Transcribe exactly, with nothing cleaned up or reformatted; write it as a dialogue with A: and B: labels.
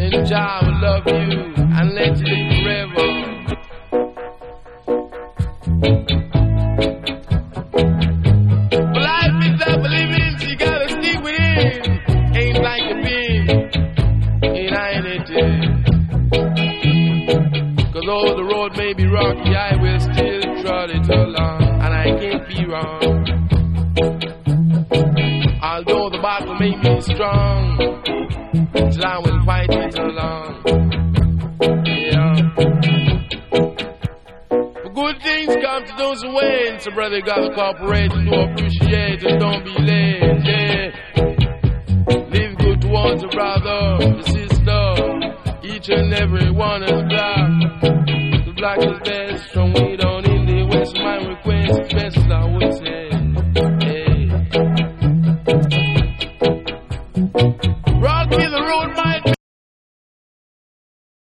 A: And Jah will love you and let you live forever. But life is up for living, so you gotta stick with it. Ain't like a big, ain't I in it? Cause though the road may be rocky, I will still trot it along, and I can't be wrong. Although the battle may be strong, still I will fight it along. Yeah. But good things come to those who wait, so brother, you gotta cooperate and to appreciate and don't be late. Yeah. Live good towards a brother.